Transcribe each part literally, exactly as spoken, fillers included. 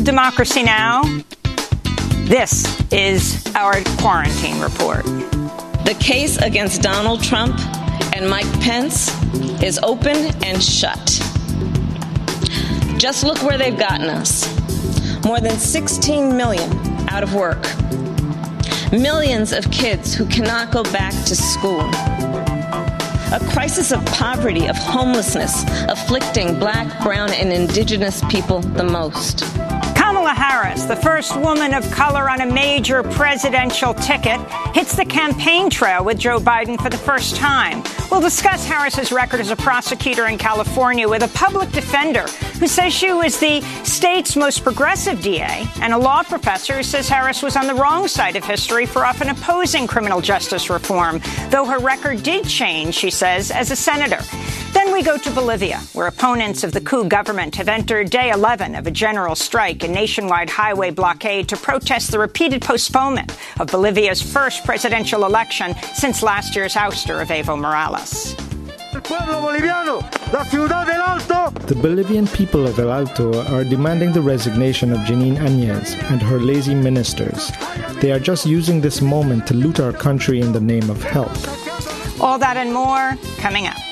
Democracy Now! This is our quarantine report. The case against Donald Trump and Mike Pence is open and shut. Just look where they've gotten us. More than sixteen million out of work. Millions of kids who cannot go back to school. A crisis of poverty, of homelessness, afflicting Black, brown, and indigenous people the most. Kamala Harris, the first woman of color on a major presidential ticket, hits the campaign trail with Joe Biden for the first time. We'll discuss Harris's record as a prosecutor in California with a public defender who says she was the state's most progressive D A, and a law professor who says Harris was on the wrong side of history for often opposing criminal justice reform, though her record did change, she says, as a senator. Then we go to Bolivia, where opponents of the coup government have entered day eleven of a general strike and nationwide highway blockade to protest the repeated postponement of Bolivia's first presidential election since last year's ouster of Evo Morales. The Bolivian people of El Alto are demanding the resignation of Jeanine Áñez and her lazy ministers. They are just using this moment to loot our country in the name of health. All that and more coming up.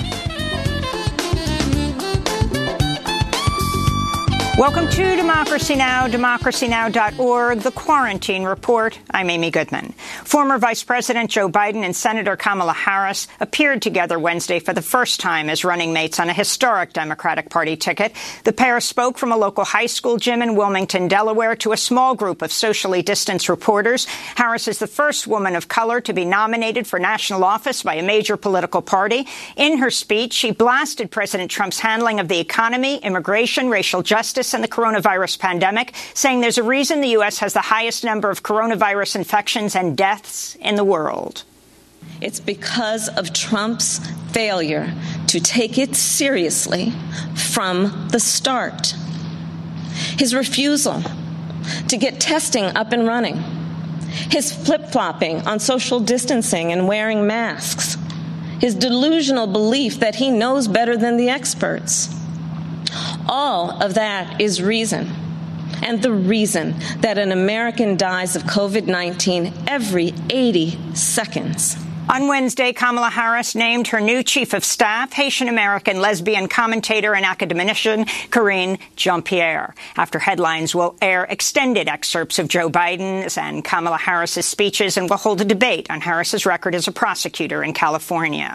Welcome to Democracy Now!, democracy now dot org, The Quarantine Report. I'm Amy Goodman. Former Vice President Joe Biden and Senator Kamala Harris appeared together Wednesday for the first time as running mates on a historic Democratic Party ticket. The pair spoke from a local high school gym in Wilmington, Delaware, to a small group of socially distanced reporters. Harris is the first woman of color to be nominated for national office by a major political party. In her speech, she blasted President Trump's handling of the economy, immigration, racial justice, and the coronavirus pandemic, saying there's a reason the U S has the highest number of coronavirus infections and deaths in the world. It's because of Trump's failure to take it seriously from the start. His refusal to get testing up and running. His flip-flopping on social distancing and wearing masks. His delusional belief that he knows better than the experts. All of that is reason, and the reason that an American dies of COVID nineteen every eighty seconds. On Wednesday, Kamala Harris named her new chief of staff, Haitian-American lesbian commentator and academician Karine Jean-Pierre. After headlines, we'll air extended excerpts of Joe Biden's and Kamala Harris's speeches, and we'll hold a debate on Harris's record as a prosecutor in California.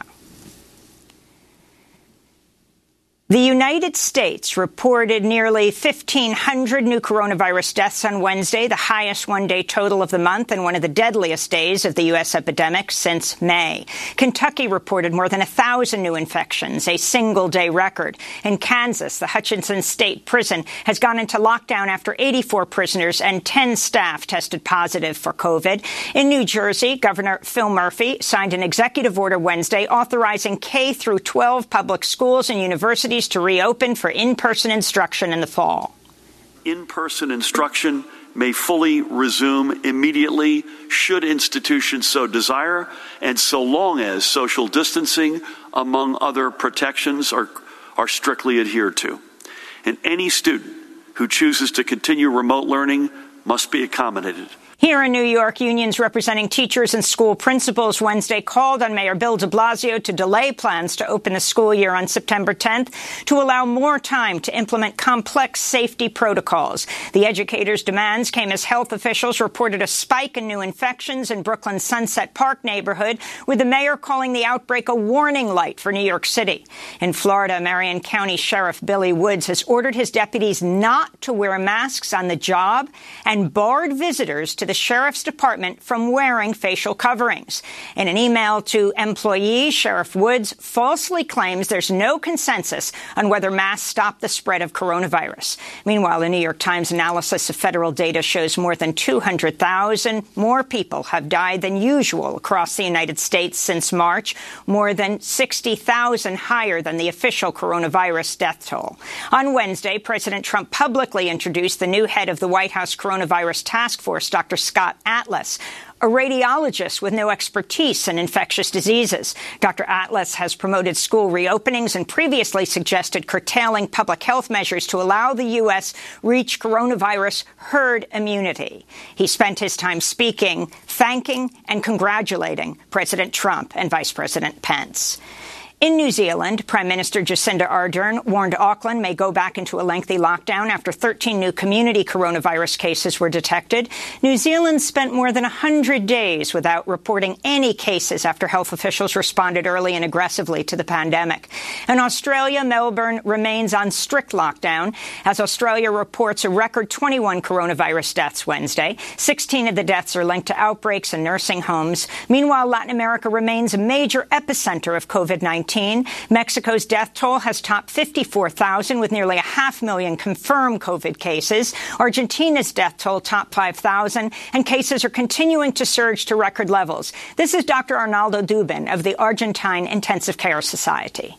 The United States reported nearly fifteen hundred new coronavirus deaths on Wednesday, the highest one-day total of the month and one of the deadliest days of the U S epidemic since May. Kentucky reported more than one thousand new infections, a single-day record. In Kansas, the Hutchinson State Prison has gone into lockdown after eighty-four prisoners and ten staff tested positive for COVID. In New Jersey, Governor Phil Murphy signed an executive order Wednesday authorizing K through twelve public schools and universities to reopen for in-person instruction in the fall. In-person instruction may fully resume immediately should institutions so desire, and so long as social distancing, among other protections, are, are strictly adhered to. And any student who chooses to continue remote learning must be accommodated. Here in New York, unions representing teachers and school principals Wednesday called on Mayor Bill de Blasio to delay plans to open the school year on September tenth to allow more time to implement complex safety protocols. The educators' demands came as health officials reported a spike in new infections in Brooklyn's Sunset Park neighborhood, with the mayor calling the outbreak a warning light for New York City. In Florida, Marion County Sheriff Billy Woods has ordered his deputies not to wear masks on the job and barred visitors to the sheriff's department from wearing facial coverings. In an email to employees, Sheriff Woods falsely claims there's no consensus on whether masks stop the spread of coronavirus. Meanwhile, the New York Times analysis of federal data shows more than two hundred thousand more people have died than usual across the United States since March, more than sixty thousand higher than the official coronavirus death toll. On Wednesday, President Trump publicly introduced the new head of the White House Coronavirus Task Force, Doctor Scott Atlas. a radiologist with no expertise in infectious diseases. Doctor Atlas has promoted school reopenings and previously suggested curtailing public health measures to allow the U S reach coronavirus herd immunity. He spent his time speaking, thanking and congratulating President Trump and Vice President Pence. In New Zealand, Prime Minister Jacinda Ardern warned Auckland may go back into a lengthy lockdown after thirteen new community coronavirus cases were detected. New Zealand spent more than one hundred days without reporting any cases after health officials responded early and aggressively to the pandemic. In Australia, Melbourne remains on strict lockdown as Australia reports a record twenty-one coronavirus deaths Wednesday. sixteen of the deaths are linked to outbreaks in nursing homes. Meanwhile, Latin America remains a major epicenter of COVID nineteen. Mexico's death toll has topped fifty-four thousand, with nearly a half million confirmed COVID cases. Argentina's death toll topped five thousand, and cases are continuing to surge to record levels. This is Doctor Arnaldo Dubin of the Argentine Intensive Care Society.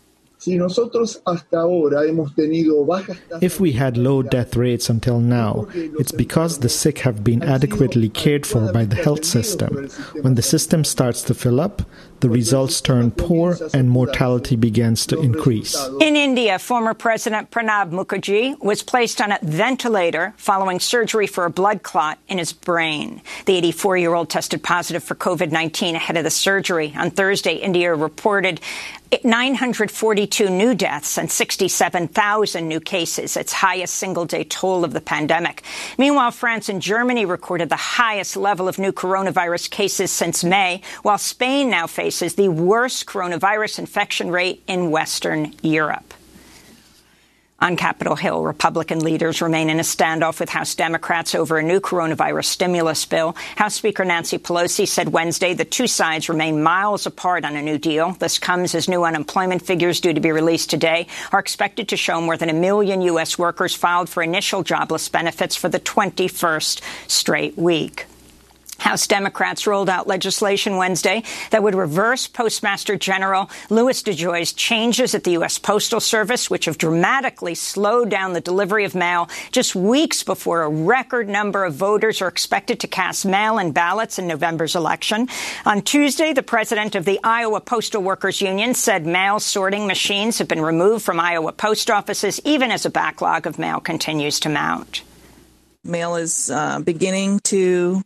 If we had low death rates until now, it's because the sick have been adequately cared for by the health system. When the system starts to fill up, the results turn poor and mortality begins to increase. In India, former President Pranab Mukherjee was placed on a ventilator following surgery for a blood clot in his brain. The eighty-four-year-old tested positive for COVID nineteen ahead of the surgery. On Thursday, India reported nine hundred forty-two new deaths and sixty-seven thousand new cases, its highest single-day toll of the pandemic. Meanwhile, France and Germany recorded the highest level of new coronavirus cases since May, while Spain now faces the worst coronavirus infection rate in Western Europe. On Capitol Hill, Republican leaders remain in a standoff with House Democrats over a new coronavirus stimulus bill. House Speaker Nancy Pelosi said Wednesday the two sides remain miles apart on a new deal. This comes as new unemployment figures due to be released today are expected to show more than a million U S workers filed for initial jobless benefits for the twenty-first straight week. House Democrats rolled out legislation Wednesday that would reverse Postmaster General Louis DeJoy's changes at the U S Postal Service, which have dramatically slowed down the delivery of mail just weeks before a record number of voters are expected to cast mail-in ballots in November's election. On Tuesday, the president of the Iowa Postal Workers Union said mail sorting machines have been removed from Iowa post offices, even as a backlog of mail continues to mount. Mail is uh, beginning to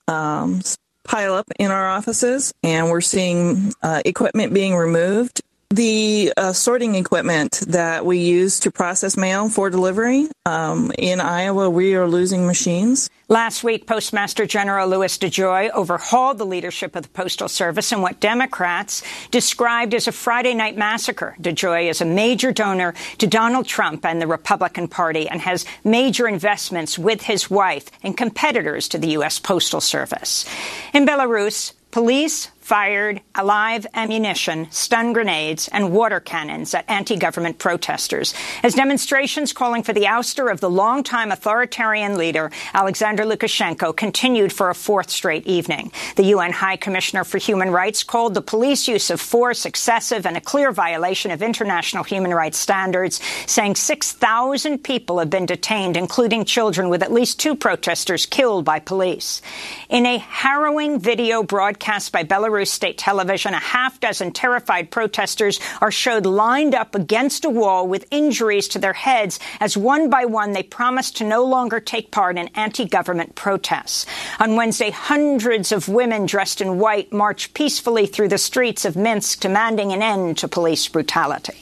Um, pile up in our offices, and we're seeing uh, equipment being removed. The uh, sorting equipment that we use to process mail for delivery, um, in Iowa, we are losing machines. Last week, Postmaster General Louis DeJoy overhauled the leadership of the Postal Service in what Democrats described as a Friday night massacre. DeJoy is a major donor to Donald Trump and the Republican Party and has major investments with his wife and competitors to the U S Postal Service. In Belarus, police fired live ammunition, stun grenades, and water cannons at anti-government protesters as demonstrations calling for the ouster of the longtime authoritarian leader, Alexander Lukashenko, continued for a fourth straight evening. The U N High Commissioner for Human Rights called the police use of force excessive and a clear violation of international human rights standards, saying six thousand people have been detained, including children, with at least two protesters killed by police. In a harrowing video broadcast by Belarus State Television, a half dozen terrified protesters are showed lined up against a wall with injuries to their heads as one by one they promised to no longer take part in anti-government protests. On Wednesday, hundreds of women dressed in white marched peacefully through the streets of Minsk, demanding an end to police brutality.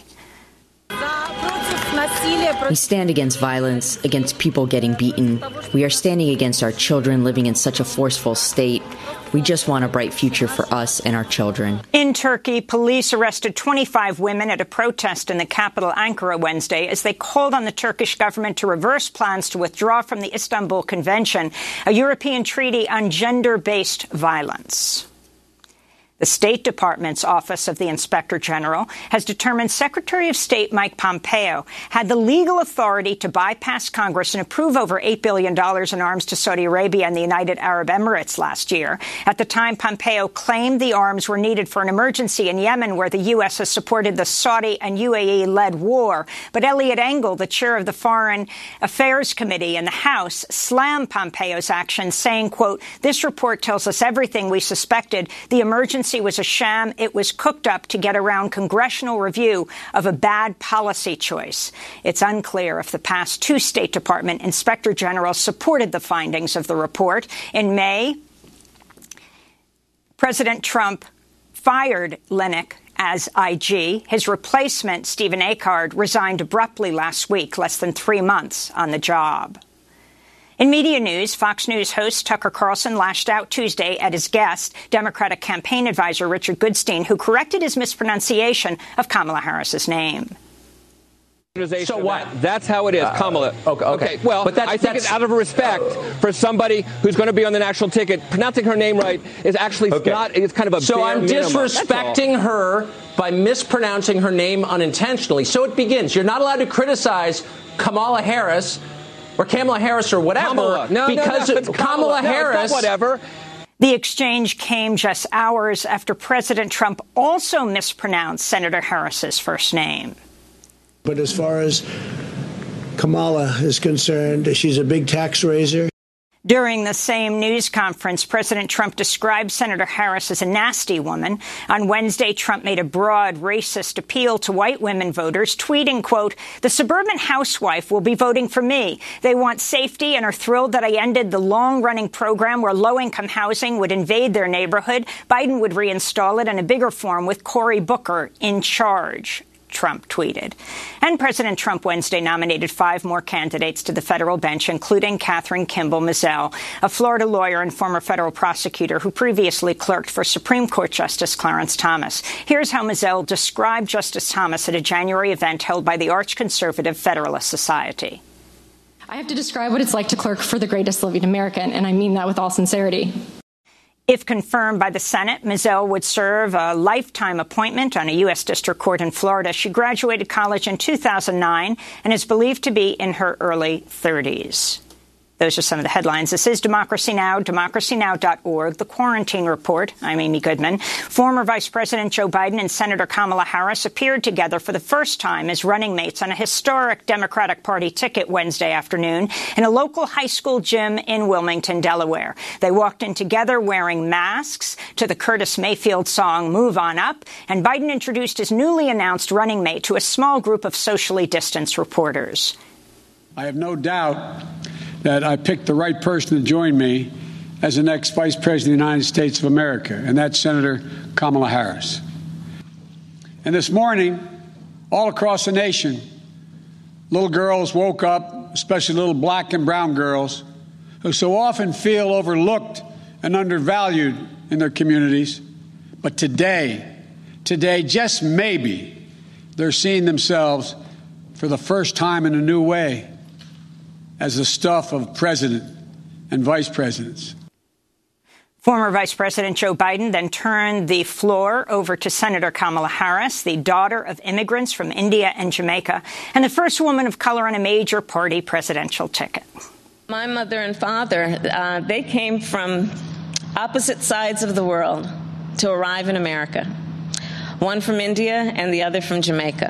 We stand against violence, against people getting beaten. We are standing against our children living in such a forceful state. We just want a bright future for us and our children. In Turkey, police arrested twenty-five women at a protest in the capital, Ankara, Wednesday, as they called on the Turkish government to reverse plans to withdraw from the Istanbul Convention, a European treaty on gender-based violence. The State Department's Office of the Inspector General has determined Secretary of State Mike Pompeo had the legal authority to bypass Congress and approve over eight billion dollars in arms to Saudi Arabia and the United Arab Emirates last year. At the time, Pompeo claimed the arms were needed for an emergency in Yemen, where the U S has supported the Saudi and U A E-led war. But Eliot Engel, the chair of the Foreign Affairs Committee in the House, slammed Pompeo's actions, saying, quote, "This report tells us everything we suspected. The emergency was a sham. It was cooked up to get around congressional review of a bad policy choice." It's unclear if the past two State Department inspector generals supported the findings of the report. In May, President Trump fired Linick as I G. His replacement, Stephen Achard, resigned abruptly last week, less than three months on the job. In media news, Fox News host Tucker Carlson lashed out Tuesday at his guest, Democratic campaign advisor Richard Goodstein, who corrected his mispronunciation of Kamala Harris's name. So what? That's how it is, uh, Kamala. Okay, okay. okay well, but that's, I think that's, it's out of respect for somebody who's going to be on the national ticket. Pronouncing her name right is actually okay. not, it's kind of a So I'm minimum. disrespecting her by mispronouncing her name unintentionally. So it begins. You're not allowed to criticize Kamala Harris or Kamala Harris or whatever Kamala. No, because no, no, Kamala, Kamala Harris. No, whatever. The exchange came just hours after President Trump also mispronounced Senator Harris's first name. But as far as Kamala is concerned, she's a big tax raiser. During the same news conference, President Trump described Senator Harris as a nasty woman. On Wednesday, Trump made a broad racist appeal to white women voters, tweeting, quote, "The suburban housewife will be voting for me. They want safety and are thrilled that I ended the long-running program where low-income housing would invade their neighborhood. Biden would reinstall it in a bigger form with Cory Booker in charge," Trump tweeted. And President Trump Wednesday nominated five more candidates to the federal bench, including Catherine Kimball Mizelle, a Florida lawyer and former federal prosecutor who previously clerked for Supreme Court Justice Clarence Thomas. Here's how Mizelle described Justice Thomas at a January event held by the Arch-Conservative Federalist Society. "I have to describe what it's like to clerk for the greatest living American, and I mean that with all sincerity. If confirmed by the Senate, Mizelle would serve a lifetime appointment on a U S district court in Florida. She graduated college in two thousand nine and is believed to be in her early thirties. Those are some of the headlines. This is Democracy Now!, democracy now dot org, The Quarantine Report. I'm Amy Goodman. Former Vice President Joe Biden and Senator Kamala Harris appeared together for the first time as running mates on a historic Democratic Party ticket Wednesday afternoon in a local high school gym in Wilmington, Delaware. They walked in together wearing masks to the Curtis Mayfield song Move On Up, and Biden introduced his newly announced running mate to a small group of socially distanced reporters. I have no doubt that I picked the right person to join me as the next Vice President of the United States of America, and that's Senator Kamala Harris. And this morning, all across the nation, little girls woke up, especially little black and brown girls, who so often feel overlooked and undervalued in their communities. But today, today, just maybe, they're seeing themselves for the first time in a new way, as the stuff of president and vice presidents. Former Vice President Joe Biden then turned the floor over to Senator Kamala Harris, the daughter of immigrants from India and Jamaica, and the first woman of color on a major party presidential ticket. My mother and father, uh, they came from opposite sides of the world to arrive in America, one from India and the other from Jamaica,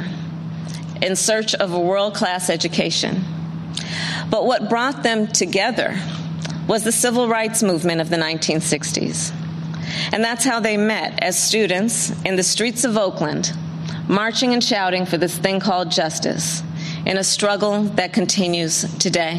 in search of a world-class education. But what brought them together was the civil rights movement of the nineteen sixties. And that's how they met, as students in the streets of Oakland, marching and shouting for this thing called justice, in a struggle that continues today.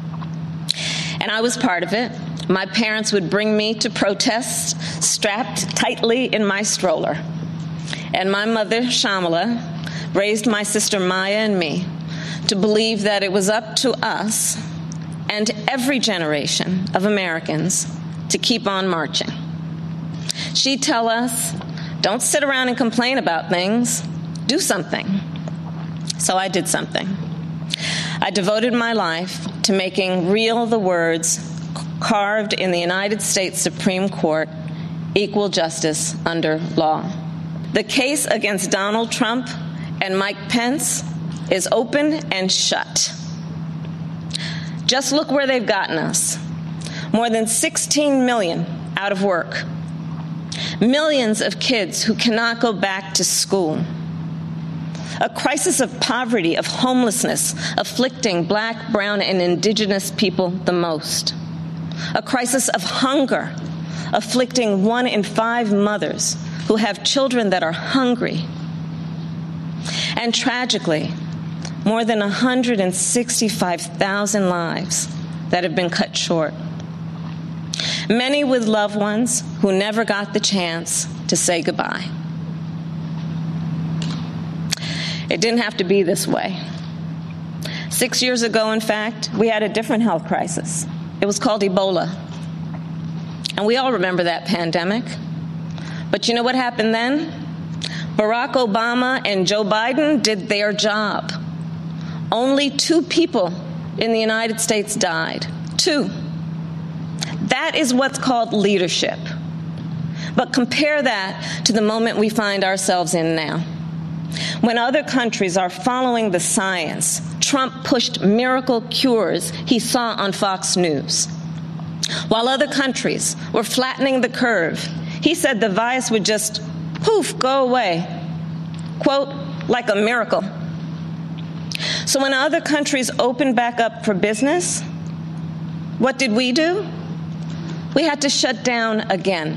And I was part of it. My parents would bring me to protests strapped tightly in my stroller. And my mother, Shamala, raised my sister Maya and me to believe that it was up to us and every generation of Americans to keep on marching. She'd tell us, don't sit around and complain about things, do something. So I did something. I devoted my life to making real the words carved in the United States Supreme Court equal justice under law. The case against Donald Trump and Mike Pence is open and shut. Just look where they've gotten us. More than sixteen million out of work. Millions of kids who cannot go back to school. A crisis of poverty, of homelessness, afflicting Black, brown, and indigenous people the most. A crisis of hunger, afflicting one in five mothers who have children that are hungry. And tragically, more than one hundred sixty-five thousand lives that have been cut short. Many with loved ones who never got the chance to say goodbye. It didn't have to be this way. Six years ago, in fact, we had a different health crisis. It was called Ebola. And we all remember that pandemic. But you know what happened then? Barack Obama and Joe Biden did their job. Only two people in the United States died. Two. That is what's called leadership. But compare that to the moment we find ourselves in now. When other countries are following the science, Trump pushed miracle cures he saw on Fox News. While other countries were flattening the curve, he said the virus would just, poof, go away. Quote, like a miracle. So when other countries opened back up for business, what did we do? We had to shut down again.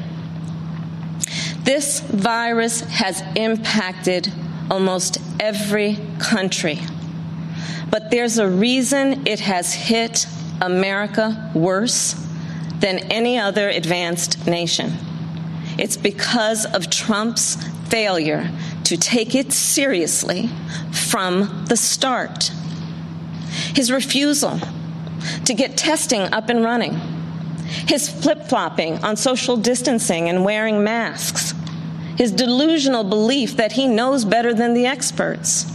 This virus has impacted almost every country. But there's a reason it has hit America worse than any other advanced nation. It's because of Trump's failure to take it seriously from the start. His refusal to get testing up and running. His flip-flopping on social distancing and wearing masks. His delusional belief that he knows better than the experts.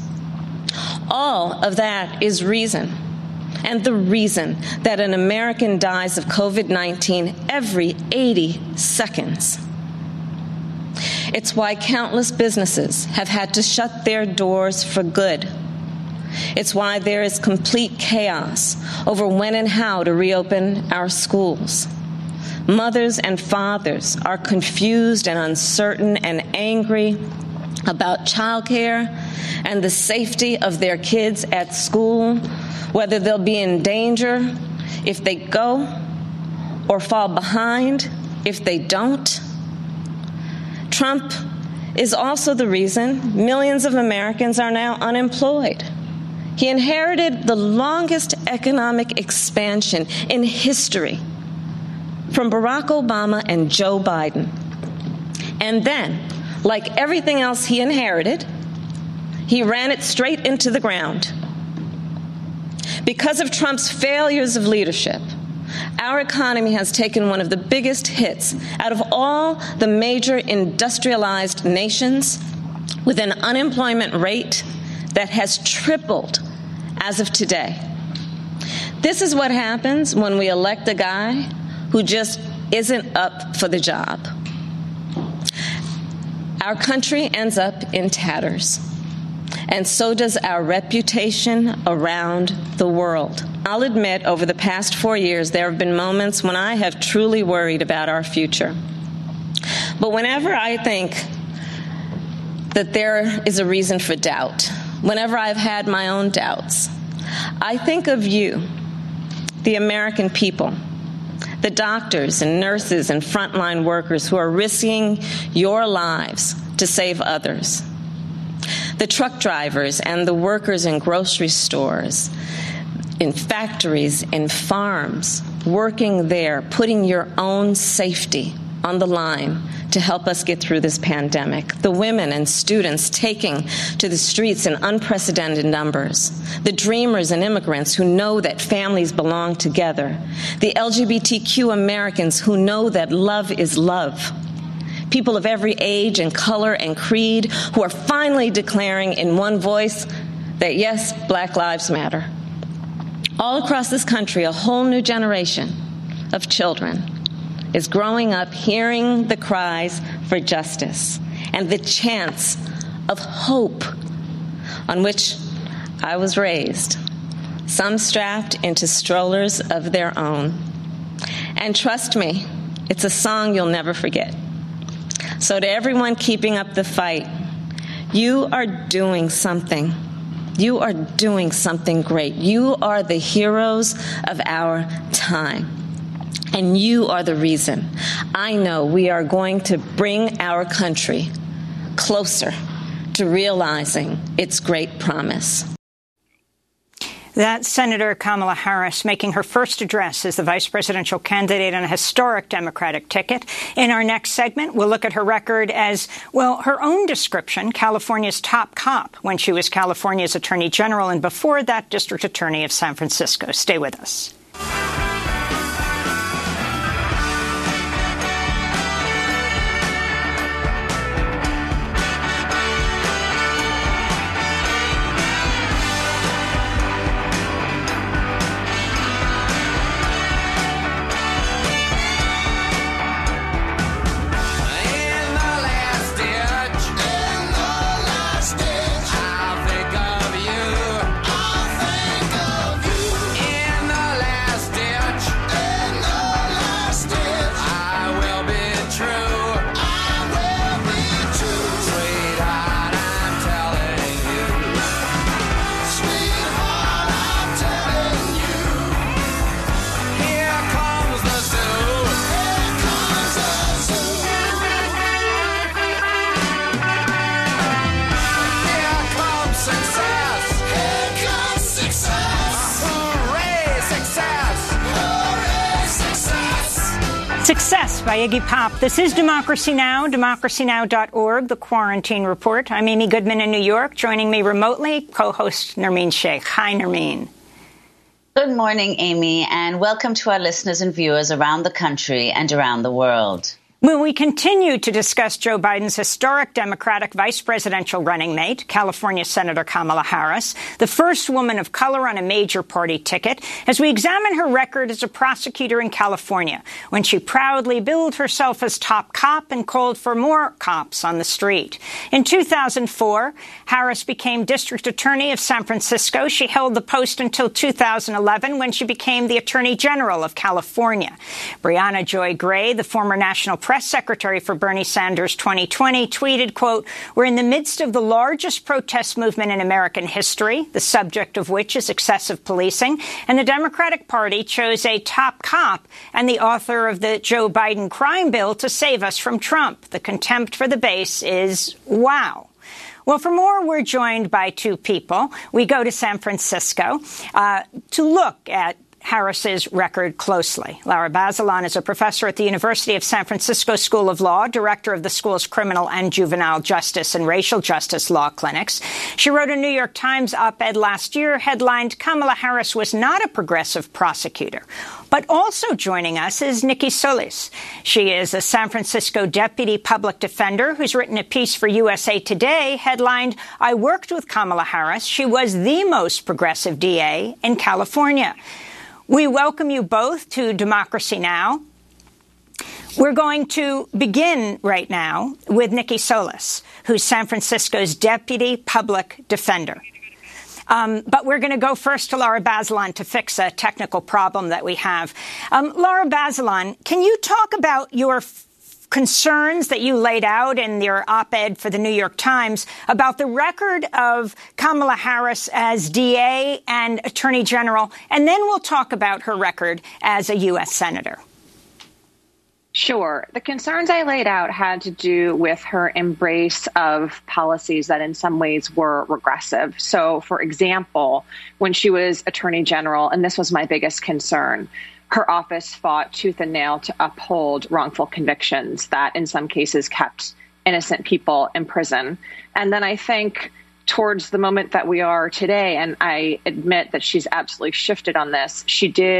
All of that is reason, and the reason that an American dies of COVID nineteen every eighty seconds. It's why countless businesses have had to shut their doors for good. It's why there is complete chaos over when and how to reopen our schools. Mothers and fathers are confused and uncertain and angry about childcare and the safety of their kids at school, whether they'll be in danger if they go or fall behind if they don't. Trump is also the reason millions of Americans are now unemployed. He inherited the longest economic expansion in history from Barack Obama and Joe Biden. And then, like everything else he inherited, he ran it straight into the ground. Because of Trump's failures of leadership, our economy has taken one of the biggest hits out of all the major industrialized nations, with an unemployment rate that has tripled as of today. This is what happens when we elect a guy who just isn't up for the job. Our country ends up in tatters, and so does our reputation around the world. I'll admit, over the past four years, there have been moments when I have truly worried about our future. But whenever I think that there is a reason for doubt, whenever I've had my own doubts, I think of you, the American people, the doctors and nurses and frontline workers who are risking your lives to save others, the truck drivers and the workers in grocery stores, in factories, in farms, working there, putting your own safety on the line to help us get through this pandemic. The women and students taking to the streets in unprecedented numbers. The dreamers and immigrants who know that families belong together. The L G B T Q Americans who know that love is love. People of every age and color and creed who are finally declaring in one voice that, yes, Black Lives Matter. All across this country, a whole new generation of children is growing up hearing the cries for justice and the chants of hope on which I was raised, some strapped into strollers of their own. And trust me, it's a song you'll never forget. So to everyone keeping up the fight, you are doing something. You are doing something great. You are the heroes of our time. And you are the reason I know we are going to bring our country closer to realizing its great promise. That's Senator Kamala Harris making her first address as the vice presidential candidate on a historic Democratic ticket. In our next segment, we'll look at her record as, well, her own description, California's top cop when she was California's attorney general and before that district attorney of San Francisco. Stay with us. Success by Iggy Pop. This is Democracy Now!, democracy now dot org, the Quarantine Report. I'm Amy Goodman in New York. Joining me remotely, co-host Nermeen Sheikh. Hi, Nermeen. Good morning, Amy, and welcome to our listeners and viewers around the country and around the world. Well, we continue to discuss Joe Biden's historic Democratic vice presidential running mate, California Senator Kamala Harris, the first woman of color on a major party ticket, as we examine her record as a prosecutor in California, when she proudly billed herself as top cop and called for more cops on the street. In two thousand four, Harris became district attorney of San Francisco. She held the post until two thousand eleven, when she became the attorney general of California. Brianna Joy Gray, the former national press secretary for Bernie Sanders twenty twenty, tweeted, quote, "We're in the midst of the largest protest movement in American history, the subject of which is excessive policing, and the Democratic Party chose a top cop and the author of the Joe Biden crime bill to save us from Trump. The contempt for the base is wow." Well, for more, we're joined by two people. We go to San Francisco uh, to look at Harris's record closely. Laura Bazelon is a professor at the University of San Francisco School of Law, director of the school's criminal and juvenile justice and racial justice law clinics. She wrote a New York Times op-ed last year headlined, "Kamala Harris was not a progressive prosecutor." But also joining us is Nikki Solis. She is a San Francisco deputy public defender who's written a piece for U S A Today headlined, "I worked with Kamala Harris. She was the most progressive D A in California." We welcome you both to Democracy Now! We're going to begin right now with Nikki Solis, who's San Francisco's deputy public defender. Um, but we're going to go first to Laura Bazelon to fix a technical problem that we have. Um, Laura Bazelon, can you talk about your f- concerns that you laid out in your op-ed for the New York Times about the record of Kamala Harris as D A and Attorney General, and then we'll talk about her record as a U S Senator. Sure. The concerns I laid out had to do with her embrace of policies that in some ways were regressive. So, for example, when she was Attorney General, and this was my biggest concern, her office fought tooth and nail to uphold wrongful convictions that in some cases kept innocent people in prison. And then I think towards the moment that we are today, and I admit that she's absolutely shifted on this, she did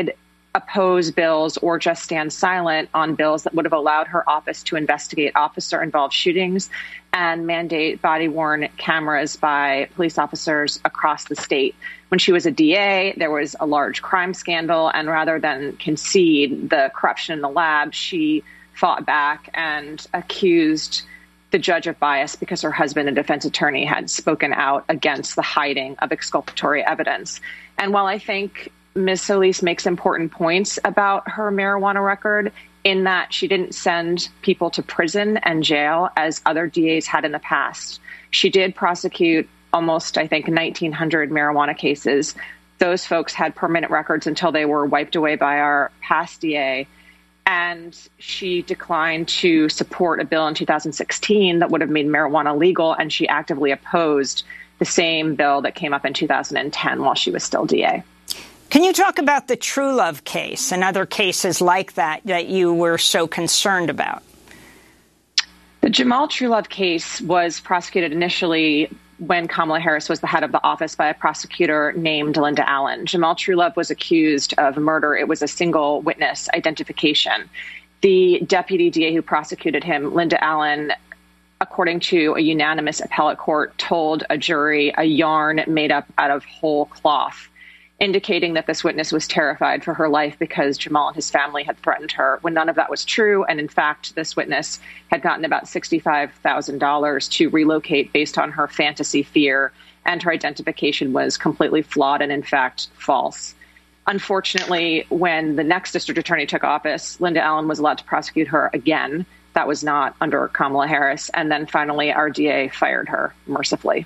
oppose bills or just stand silent on bills that would have allowed her office to investigate officer-involved shootings and mandate body-worn cameras by police officers across the state. When she was a D A, there was a large crime scandal, and rather than concede the corruption in the lab, she fought back and accused the judge of bias because her husband, a defense attorney, had spoken out against the hiding of exculpatory evidence. And while I think Miz Solis makes important points about her marijuana record in that she didn't send people to prison and jail as other D As had in the past, she did prosecute almost, I think, nineteen hundred marijuana cases. Those folks had permanent records until they were wiped away by our past D A. And she declined to support a bill in two thousand sixteen that would have made marijuana legal, and she actively opposed the same bill that came up in two thousand ten while she was still D A. Can you talk about the Truelove case and other cases like that that you were so concerned about? The Jamal Truelove case was prosecuted initially when Kamala Harris was the head of the office by a prosecutor named Linda Allen. Jamal Truelove was accused of murder. It was a single witness identification. The deputy D A who prosecuted him, Linda Allen, according to a unanimous appellate court, told a jury a yarn made up out of whole cloth, indicating that this witness was terrified for her life because Jamal and his family had threatened her, when none of that was true. And in fact, this witness had gotten about sixty-five thousand dollars to relocate based on her fantasy fear, and her identification was completely flawed and, in fact, false. Unfortunately, when the next district attorney took office, Linda Allen was allowed to prosecute her again. That was not under Kamala Harris. And then finally, our D A fired her mercifully.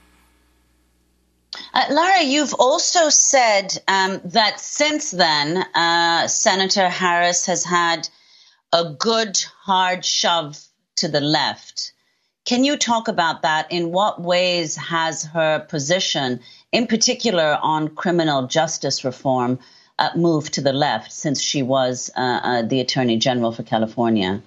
Uh, Lara, you've also said um, that since then, uh, Senator Harris has had a good hard shove to the left. Can you talk about that? In what ways has her position, in particular on criminal justice reform, uh, moved to the left since she was uh, uh, the Attorney General for California?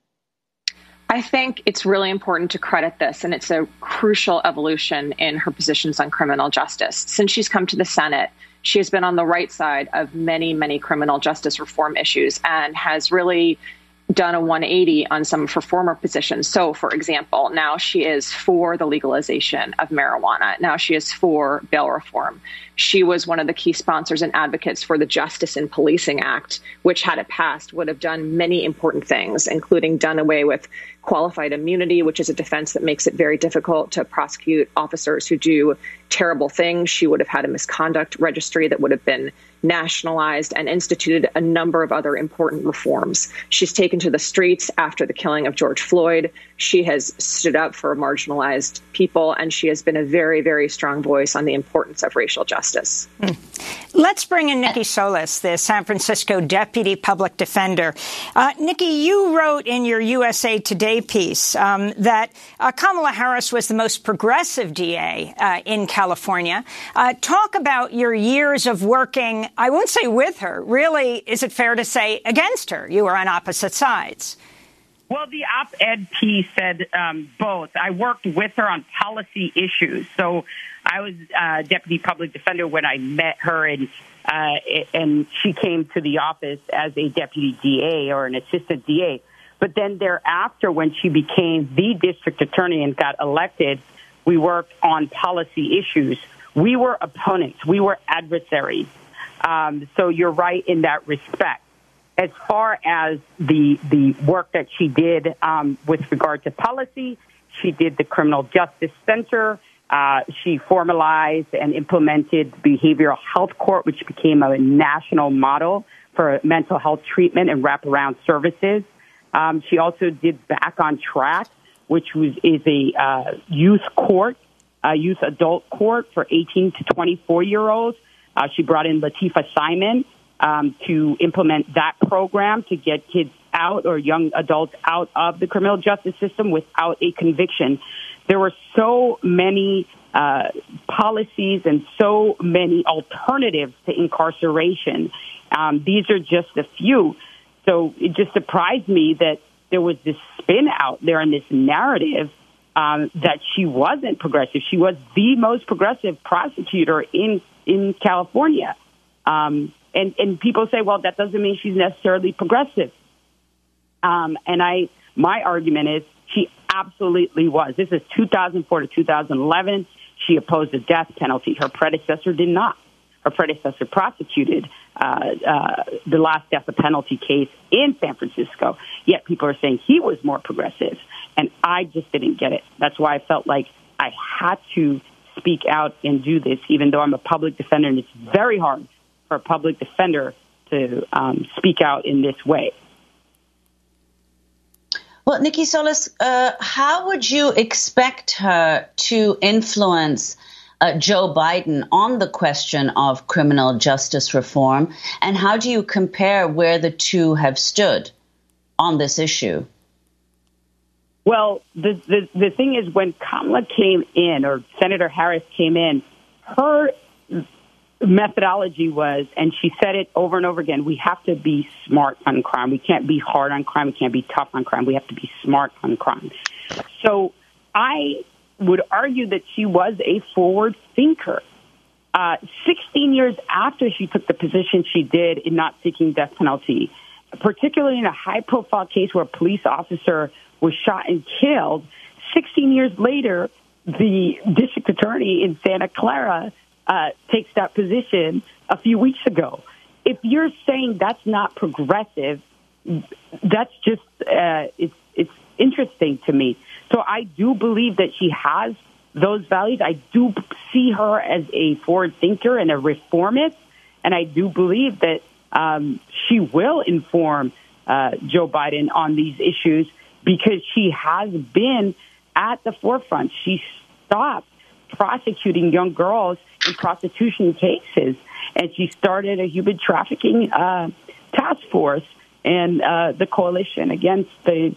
I think it's really important to credit this, and it's a crucial evolution in her positions on criminal justice. Since she's come to the Senate, she has been on the right side of many, many criminal justice reform issues and has really done a one eighty on some of her former positions. So, for example, now she is for the legalization of marijuana. Now she is for bail reform. She was one of the key sponsors and advocates for the Justice in Policing Act, which, had it passed, would have done many important things, including done away with qualified immunity, which is a defense that makes it very difficult to prosecute officers who do terrible things. She would have had a misconduct registry that would have been nationalized, and instituted a number of other important reforms. She's taken to the streets after the killing of George Floyd. She has stood up for marginalized people, and she has been a very, very strong voice on the importance of racial justice. Mm. Let's bring in Nikki Solis, the San Francisco Deputy Public Defender. Uh, Nikki, you wrote in your U S A Today piece um, that uh, Kamala Harris was the most progressive D A uh, in California. Uh, talk about your years of working, I won't say with her, really, is it fair to say against her? You were on opposite sides. Well, the op-ed piece said um, both. I worked with her on policy issues. So I was uh, deputy public defender when I met her, and uh, and she came to the office as a deputy D A or an assistant D A. But then thereafter, when she became the district attorney and got elected, we worked on policy issues. We were opponents. We were adversaries. Um, so you're right in that respect. As far as the the work that she did um, with regard to policy, she did the Criminal Justice Center. Uh, she formalized and implemented the Behavioral Health Court, which became a national model for mental health treatment and wraparound services. Um, she also did Back on Track, which was is a uh, youth court, a youth adult court for eighteen to twenty-four year olds. Uh, she brought in Latifah Simon um, to implement that program to get kids out, or young adults out of the criminal justice system without a conviction. There were so many uh, policies and so many alternatives to incarceration. Um, these are just a few. So it just surprised me that there was this spin out there in this narrative um, that she wasn't progressive. She was the most progressive prosecutor in in California. Um, and, and people say, well, that doesn't mean she's necessarily progressive. Um, and I, my argument is she absolutely was. This is two thousand four to two thousand eleven. She opposed the death penalty. Her predecessor did not. Her predecessor prosecuted uh, uh, the last death penalty case in San Francisco. Yet people are saying he was more progressive. And I just didn't get it. That's why I felt like I had to speak out and do this, even though I'm a public defender. And it's very hard for a public defender to um, speak out in this way. Well, Nikki Solis, uh, how would you expect her to influence uh, Joe Biden on the question of criminal justice reform? And how do you compare where the two have stood on this issue? Well, the, the, the thing is, when Kamala came in, or Senator Harris came in, her methodology was, and she said it over and over again, we have to be smart on crime. We can't be hard on crime. We can't be tough on crime. We have to be smart on crime. So I would argue that she was a forward thinker. Uh, sixteen years after she took the position she did in not seeking death penalty, particularly in a high-profile case where a police officer was shot and killed, sixteen years later, the district attorney in Santa Clara Uh, takes that position a few weeks ago. If you're saying that's not progressive, that's just uh, it's it's interesting to me. So I do believe that she has those values. I do see her as a forward thinker and a reformist, and I do believe that um, she will inform uh, Joe Biden on these issues because she has been at the forefront. She stopped prosecuting young girls in prostitution cases, and she started a human trafficking uh, task force and uh, the coalition against the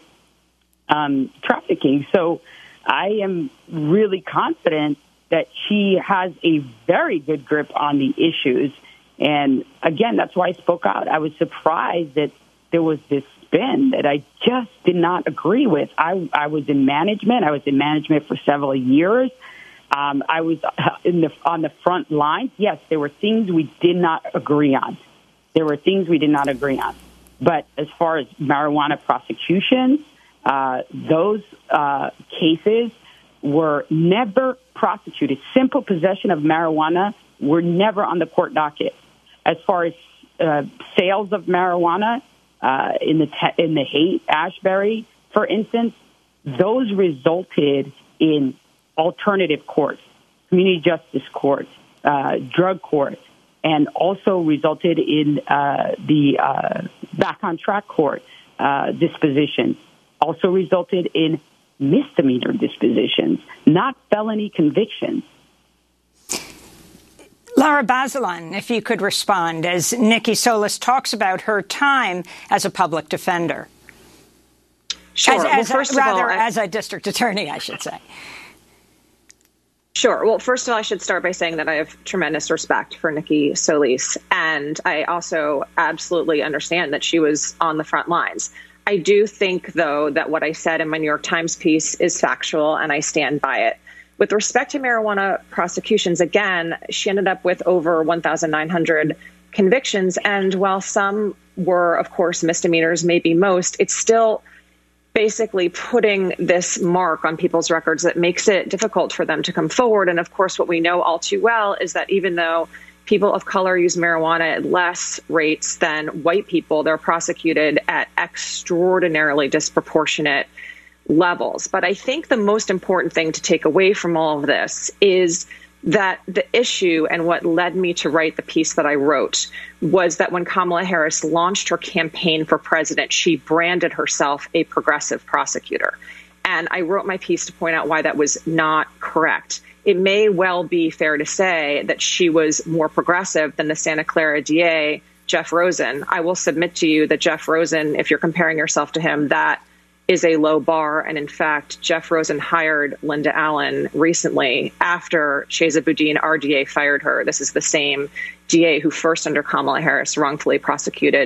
um, trafficking. So I am really confident that she has a very good grip on the issues. And again, that's why I spoke out. I was surprised that there was this spin that I just did not agree with. I, I was in management. I was in management for several years. Um, I was in the, on the front lines. Yes, there were things we did not agree on. There were things we did not agree on. But as far as marijuana prosecutions, uh, those uh, cases were never prosecuted. Simple possession of marijuana were never on the court docket. As far as uh, sales of marijuana uh, in the te- in the Haight-Ashbury, for instance, those resulted in alternative courts, community justice courts, uh, drug courts, and also resulted in uh, the uh, back on track court uh, dispositions, also resulted in misdemeanor dispositions, not felony convictions. Lara Bazelon, if you could respond, as Nikki Solis talks about her time as a public defender. Sure. As, well, as first a, rather, of all, I- as a district attorney, I should say. Sure. Well, first of all, I should start by saying that I have tremendous respect for Nikki Solis, and I also absolutely understand that she was on the front lines. I do think, though, that what I said in my New York Times piece is factual, and I stand by it. With respect to marijuana prosecutions, again, she ended up with over one thousand nine hundred convictions, and while some were, of course, misdemeanors, maybe most, it's still basically putting this mark on people's records that makes it difficult for them to come forward. And of course, what we know all too well is that even though people of color use marijuana at less rates than white people, they're prosecuted at extraordinarily disproportionate levels. But I think the most important thing to take away from all of this is that the issue, and what led me to write the piece that I wrote, was that when Kamala Harris launched her campaign for president, she branded herself a progressive prosecutor. And I wrote my piece to point out why that was not correct. It may well be fair to say that she was more progressive than the Santa Clara D A, Jeff Rosen. I will submit to you that Jeff Rosen, if you're comparing yourself to him, that is a low bar. And in fact, Jeff Rosen hired Linda Allen recently after Chesa Boudin, our D A, fired her. This is the same D A who first under Kamala Harris wrongfully prosecuted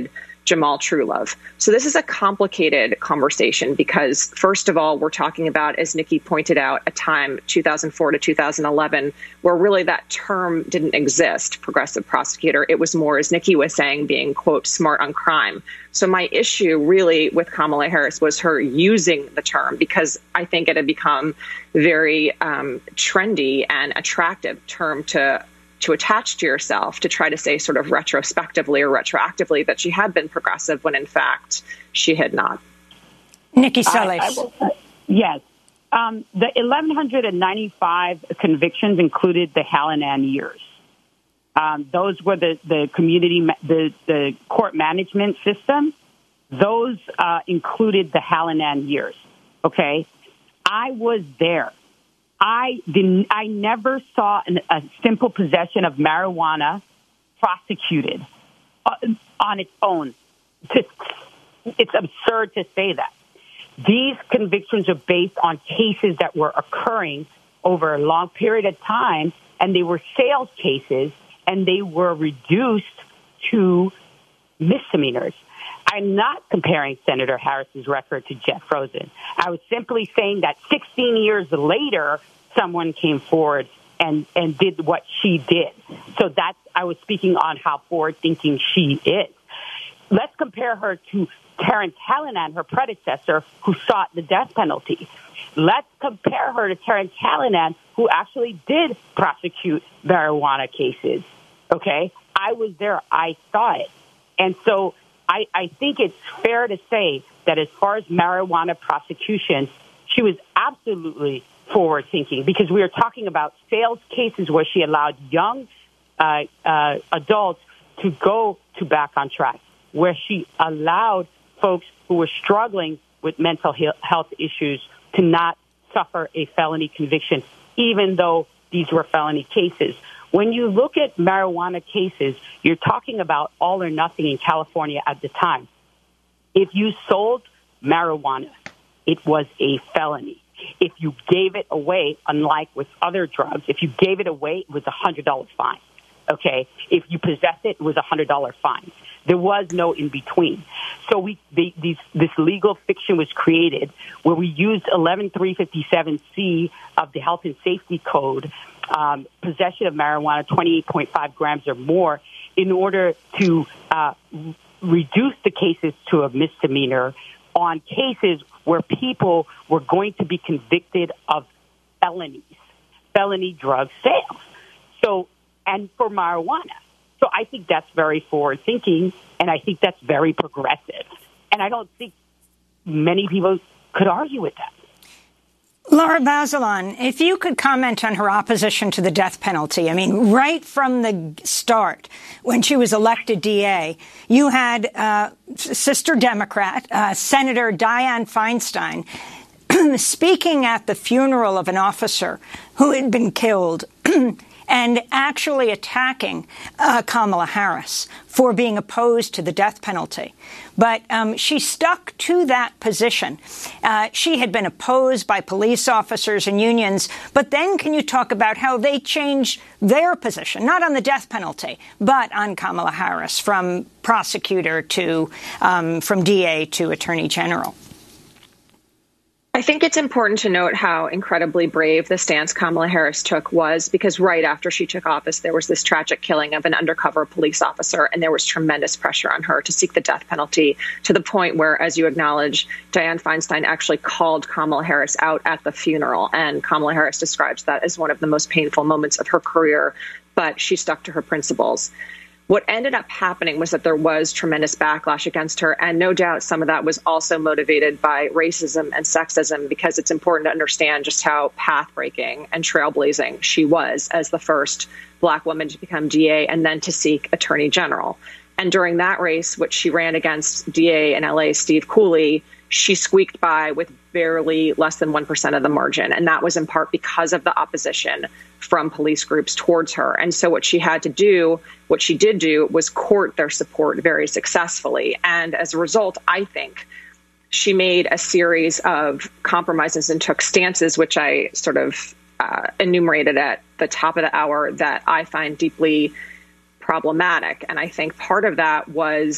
Jamal Truelove. So this is a complicated conversation because, first of all, we're talking about, as Nikki pointed out, a time, two thousand four to two thousand eleven, where really that term didn't exist, progressive prosecutor. It was more, as Nikki was saying, being, quote, smart on crime. So my issue really with Kamala Harris was her using the term, because I think it had become very um, trendy and attractive term to to attach to yourself, to try to say sort of retrospectively or retroactively that she had been progressive when in fact she had not. Nikki Salas. I, I will, uh, yes. Um, the eleven ninety-five convictions included the Hallinan years. Um, those were the, the community, the, the court management system. Those uh, included the Hallinan years. Okay. I was there. I didn't, I never saw an, a simple possession of marijuana prosecuted uh, on its own. It's absurd to say that. These convictions are based on cases that were occurring over a long period of time, and they were sales cases, and they were reduced to misdemeanors. I'm not comparing Senator Harris's record to Jeff Rosen. I was simply saying that sixteen years later, someone came forward and, and did what she did. So that's, I was speaking on how forward-thinking she is. Let's compare her to Terrence Hallinan, her predecessor, who sought the death penalty. Let's compare her to Terrence Hallinan, who actually did prosecute marijuana cases. Okay? I was there. I saw it. And so I, I think it's fair to say that as far as marijuana prosecution, she was absolutely forward-thinking, because we are talking about sales cases where she allowed young uh, uh, adults to go to Back on Track, where she allowed folks who were struggling with mental health issues to not suffer a felony conviction, even though these were felony cases. When you look at marijuana cases, you're talking about all or nothing in California at the time. If you sold marijuana, it was a felony. If you gave it away, unlike with other drugs, if you gave it away, it was a one hundred dollars fine. Okay? If you possessed it, it was a one hundred dollars fine. There was no in-between. So we the, these, this legal fiction was created where we used eleven three fifty-seven C of the Health and Safety Code, um, possession of marijuana, twenty-eight point five grams or more, in order to uh, reduce the cases to a misdemeanor on cases where people were going to be convicted of felonies, felony drug sales. So, and for marijuana. So I think that's very forward-thinking, and I think that's very progressive. And I don't think many people could argue with that. Laura Bazelon, if you could comment on her opposition to the death penalty. I mean, right from the start, when she was elected D A, you had uh, Sister Democrat, uh, Senator Dianne Feinstein, speaking at the funeral of an officer who had been killed and actually attacking uh, Kamala Harris for being opposed to the death penalty. But um, she stuck to that position. Uh, she had been opposed by police officers and unions. But then can you talk about how they changed their position, not on the death penalty, but on Kamala Harris, from prosecutor to um, from D A to Attorney General? I think it's important to note how incredibly brave the stance Kamala Harris took was, because right after she took office, there was this tragic killing of an undercover police officer, and there was tremendous pressure on her to seek the death penalty, to the point where, as you acknowledge, Dianne Feinstein actually called Kamala Harris out at the funeral, and Kamala Harris describes that as one of the most painful moments of her career, but she stuck to her principles. What ended up happening was that there was tremendous backlash against her, and no doubt some of that was also motivated by racism and sexism, because it's important to understand just how path-breaking and trailblazing she was as the first Black woman to become D A and then to seek Attorney General. And during that race, which she ran against D A in L A, Steve Cooley, she squeaked by with barely less than one percent of the margin. And that was in part because of the opposition from police groups towards her. And so what she had to do, what she did do, was court their support very successfully. And as a result, I think she made a series of compromises and took stances, which I sort of uh, enumerated at the top of the hour, that I find deeply problematic. And I think part of that was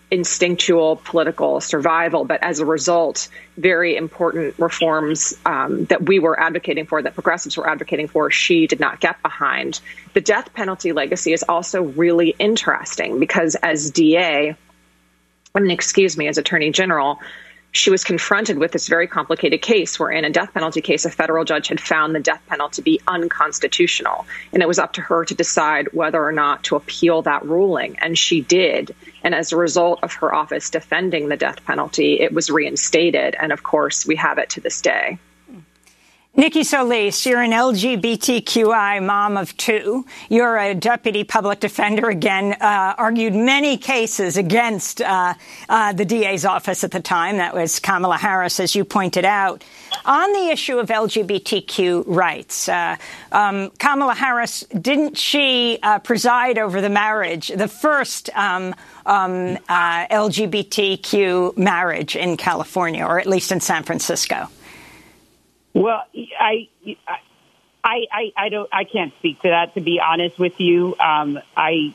instinctual political survival, but as a result, very important reforms um, that we were advocating for, that progressives were advocating for, she did not get behind. The death penalty legacy is also really interesting because as D A, I mean, excuse me, as Attorney General, she was confronted with this very complicated case where in a death penalty case, a federal judge had found the death penalty to be unconstitutional. And it was up to her to decide whether or not to appeal that ruling. And she did. And as a result of her office defending the death penalty, it was reinstated. And of course, we have it to this day. Nikki Solis, you're an L G B T Q I mom of two. You're a deputy public defender, again, uh, argued many cases against uh, uh, the D A's office at the time. That was Kamala Harris, as you pointed out. On the issue of L G B T Q rights, uh, um, Kamala Harris, didn't she uh, preside over the marriage, the first um, um, uh, L G B T Q marriage in California, or at least in San Francisco? Well, I, I, I, I don't, I can't speak to that, to be honest with you. Um, I,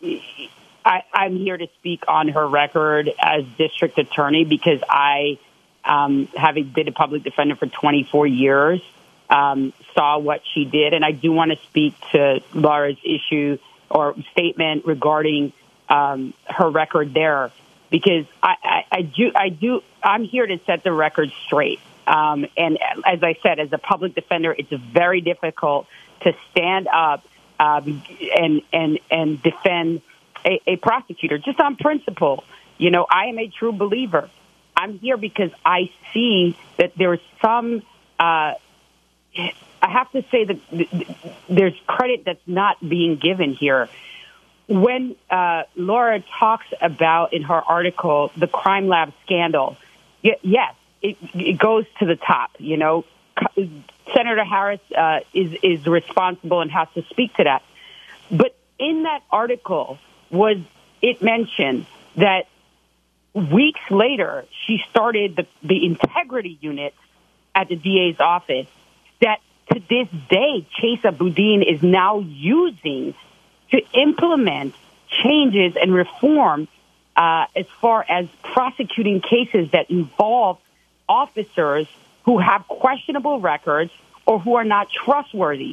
I, I'm here to speak on her record as district attorney because I, um, having been a public defender for twenty-four years, um, saw what she did. And I do want to speak to Laura's issue or statement regarding, um, her record there, because I, I, I do, I do, I'm here to set the record straight. Um, and as I said, as a public defender, it's very difficult to stand up um, and and and defend a, a prosecutor just on principle. You know, I am a true believer. I'm here because I see that there's some. Uh, I have to say that there's credit that's not being given here. When uh, Laura talks about in her article the crime lab scandal, y- yes. It, it goes to the top, you know. Senator Harris uh, is is responsible and has to speak to that. But in that article was it mentioned that weeks later she started the, the integrity unit at the D A's office that to this day Chesa Boudin is now using to implement changes and reform uh, as far as prosecuting cases that involve officers who have questionable records or who are not trustworthy.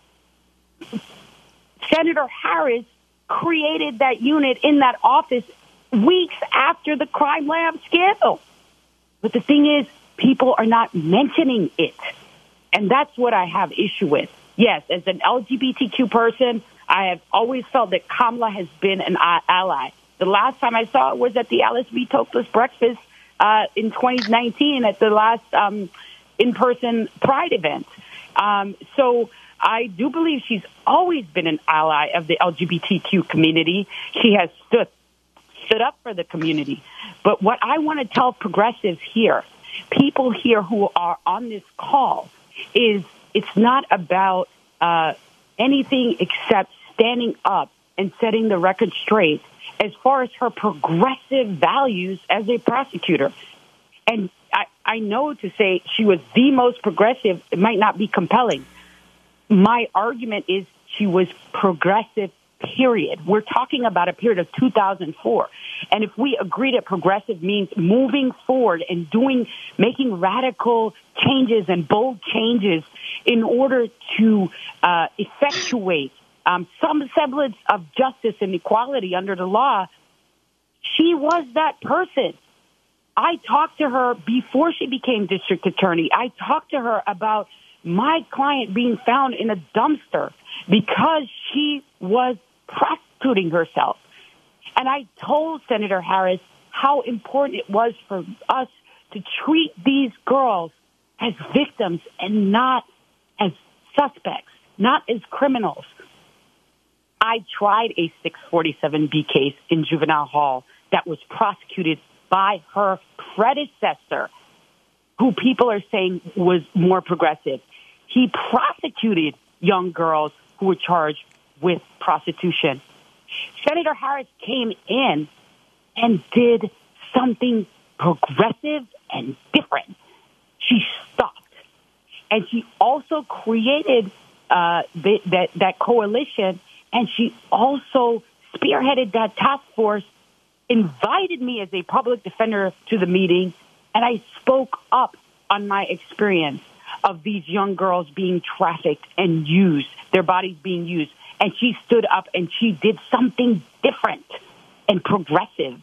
Senator Harris created that unit in that office weeks after the crime lab scandal. But the thing is, people are not mentioning it. And that's what I have issue with. Yes, as an L G B T Q person, I have always felt that Kamala has been an ally. The last time I saw it was at the Alice V. Toklas breakfast Uh, in twenty nineteen at the last um, in-person Pride event. Um, so I do believe she's always been an ally of the L G B T Q community. She has stood stood up for the community. But what I want to tell progressives here, people here who are on this call, is it's not about uh, anything except standing up and setting the record straight as far as her progressive values as a prosecutor. And I, I know to say she was the most progressive, it might not be compelling. My argument is she was progressive, period. We're talking about a period of two thousand four. And if we agree that progressive means moving forward and doing, making radical changes and bold changes in order to uh, effectuate Um, some semblance of justice and equality under the law, she was that person. I talked to her before she became district attorney. I talked to her about my client being found in a dumpster because she was prostituting herself. And I told Senator Harris how important it was for us to treat these girls as victims and not as suspects, not as criminals. I tried a six forty-seven B case in juvenile hall that was prosecuted by her predecessor, who people are saying was more progressive. He prosecuted young girls who were charged with prostitution. Senator Harris came in and did something progressive and different. She stopped. And she also created uh, the, that, that coalition. And she also spearheaded that task force invited me as a public defender to the meeting, and I spoke up on my experience of these young girls being trafficked and used, their bodies being used. And she stood up and she did something different and progressive.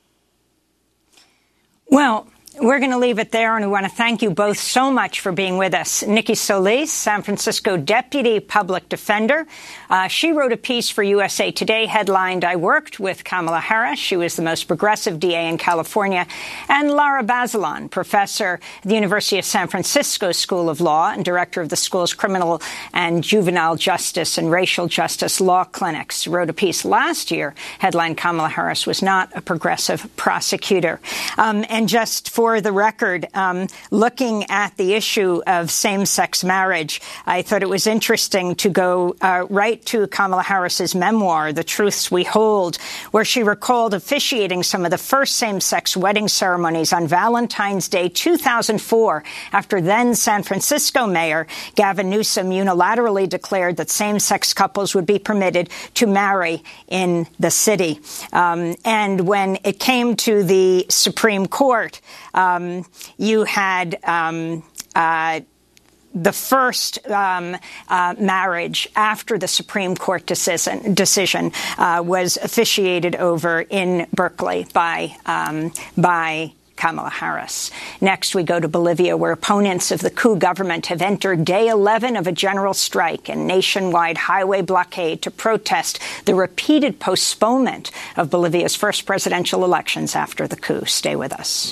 Well, we're going to leave it there, and we want to thank you both so much for being with us. Nikki Solis, San Francisco Deputy Public Defender. Uh, she wrote a piece for U S A Today headlined, "I worked with Kamala Harris. She was the most progressive D A in California." And Lara Bazelon, professor at the University of San Francisco School of Law and director of the school's Criminal and Juvenile Justice and Racial Justice Law Clinics, wrote a piece last year headlined, "Kamala Harris was not a progressive prosecutor." Um, and just for For the record, um, looking at the issue of same-sex marriage, I thought it was interesting to go uh, right to Kamala Harris's memoir, The Truths We Hold, where she recalled officiating some of the first same-sex wedding ceremonies on Valentine's Day two thousand four, after then San Francisco Mayor Gavin Newsom unilaterally declared that same-sex couples would be permitted to marry in the city. Um, and when it came to the Supreme Court, Um, you had um, uh, the first um, uh, marriage after the Supreme Court decision, decision uh, was officiated over in Berkeley by um, by Kamala Harris. Next, we go to Bolivia, where opponents of the coup government have entered day eleven of a general strike and nationwide highway blockade to protest the repeated postponement of Bolivia's first presidential elections after the coup. Stay with us.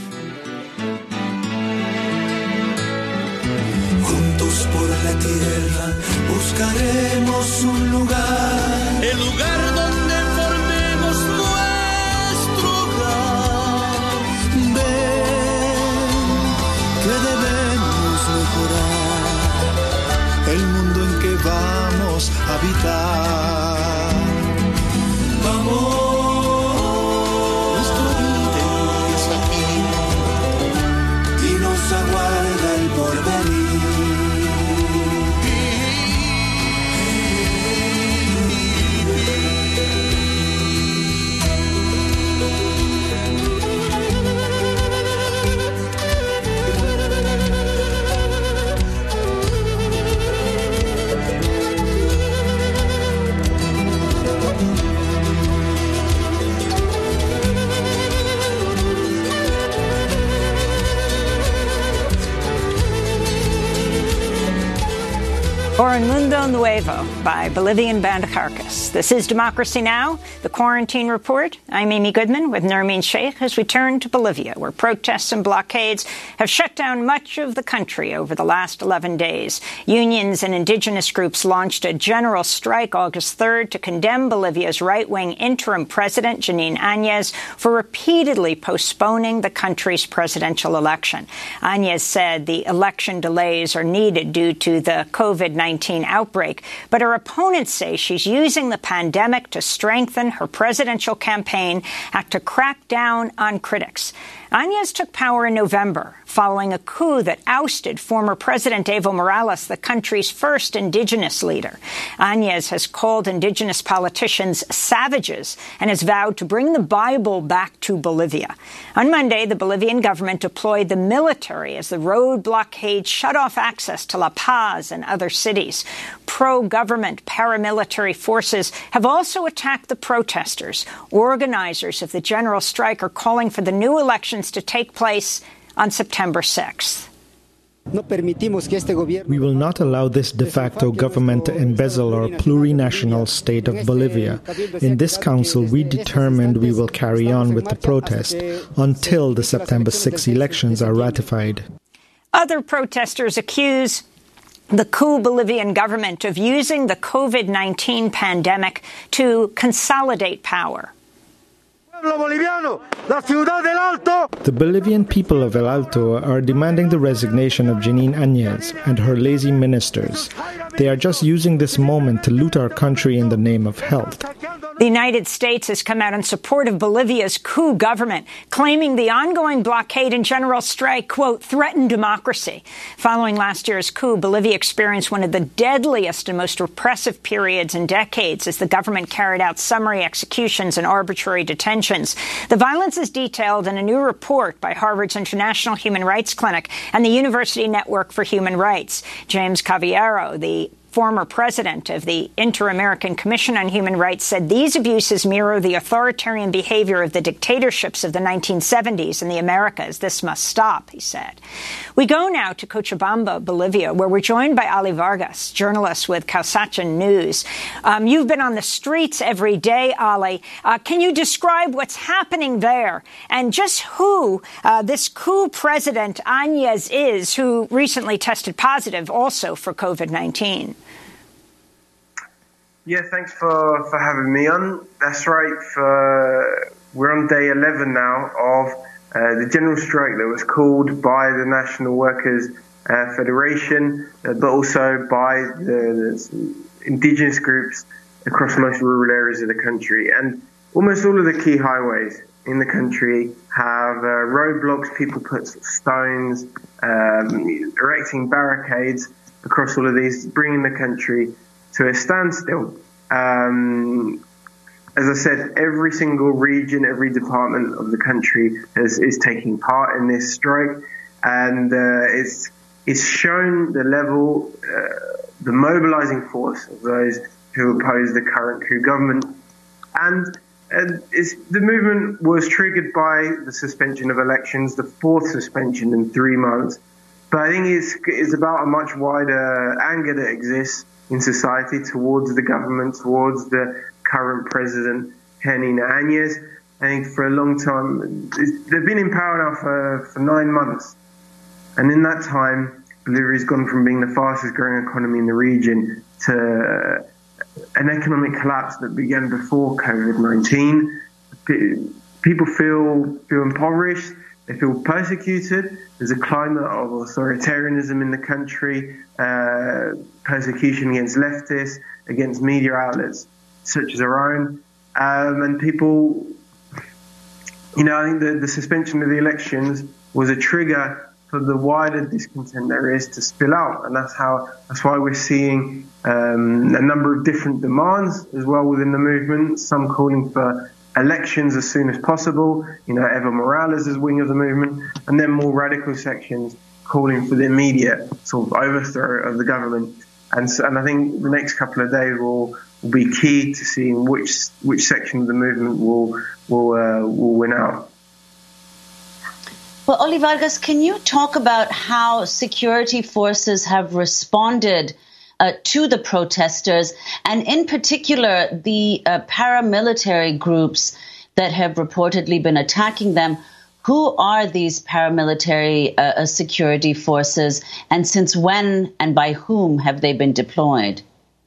Por la tierra buscaremos un lugar, el lugar donde formemos nuestro hogar. Ven, que debemos mejorar el mundo en que vamos a habitar. Vamos, nuestra vida empieza aquí y nos aguarda el porvenir. For Un Mundo Nuevo by Bolivian band Carcass. This is Democracy Now!, the Quarantine Report. I'm Amy Goodman with Nermeen Sheikh as we turn to Bolivia, where protests and blockades have shut down much of the country over the last eleven days. Unions and indigenous groups launched a general strike August third to condemn Bolivia's right-wing interim president, Jeanine Áñez, for repeatedly postponing the country's presidential election. Áñez said the election delays are needed due to the COVID nineteen outbreak, but her opponents say she's using the pandemic to strengthen her presidential campaign and to crack down on critics. Áñez took power in November following a coup that ousted former President Evo Morales, the country's first indigenous leader. Áñez has called indigenous politicians savages and has vowed to bring the Bible back to Bolivia. On Monday, the Bolivian government deployed the military as the road blockade shut off access to La Paz and other cities. Pro-government paramilitary forces have also attacked the protesters. Organizers of the general strike are calling for the new elections to take place on September sixth. We will not allow this de facto government to embezzle our plurinational state of Bolivia. In this council, we determined we will carry on with the protest until the September sixth elections are ratified. Other protesters accuse the coup Bolivian government of using the COVID nineteen pandemic to consolidate power. The Bolivian people of El Alto are demanding the resignation of Jeanine Áñez and her lazy ministers. They are just using this moment to loot our country in the name of health. The United States has come out in support of Bolivia's coup government, claiming the ongoing blockade and general strike, quote, threaten democracy. Following last year's coup, Bolivia experienced one of the deadliest and most repressive periods in decades as the government carried out summary executions and arbitrary detention detentions. The violence is detailed in a new report by Harvard's International Human Rights Clinic and the University Network for Human Rights. James Cavallaro, the former president of the Inter-American Commission on Human Rights, said these abuses mirror the authoritarian behavior of the dictatorships of the nineteen seventies in the Americas. This must stop, he said. We go now to Cochabamba, Bolivia, where we're joined by Ali Vargas, journalist with Calsachin News. Um, you've been on the streets every day, Ali. Uh, can you describe what's happening there and just who uh, this coup president Áñez is, who recently tested positive also for COVID nineteen? Yeah, thanks for, for having me on. That's right. For, we're on day eleven now of uh, the general strike that was called by the National Workers uh, Federation, uh, but also by the, the indigenous groups across most rural areas of the country. And almost all of the key highways in the country have uh, roadblocks. People put stones, um, erecting barricades across all of these, bringing the country to a standstill. Um, as I said, every single region, every department of the country is, is taking part in this strike, and uh, it's it's shown the level, uh, the mobilizing force of those who oppose the current coup government. And uh, it's, the movement was triggered by the suspension of elections, the fourth suspension in three months. But I think it's, it's about a much wider anger that exists in society towards the government, towards the current president, Jeanine Áñez. I think for a long time, they've been in power now for, for nine months. And in that time, Bolivia's gone from being the fastest growing economy in the region to an economic collapse that began before COVID nineteen. People feel, feel impoverished. They feel persecuted. There's a climate of authoritarianism in the country, uh, persecution against leftists, against media outlets such as our own. Um, and people, you know, I think the, the suspension of the elections was a trigger for the wider discontent there is to spill out. And that's how, that's why we're seeing um, a number of different demands as well within the movement, some calling for elections as soon as possible, you know, Evo Morales' wing of the movement, and then more radical sections calling for the immediate sort of overthrow of the government. And so, and I think the next couple of days will, will be key to seeing which which section of the movement will will uh, will win out. Well, Ali Vargas, can you talk about how security forces have responded Uh, to the protesters, and in particular the uh, paramilitary groups that have reportedly been attacking them? Who are these paramilitary uh, security forces, and since when and by whom have they been deployed?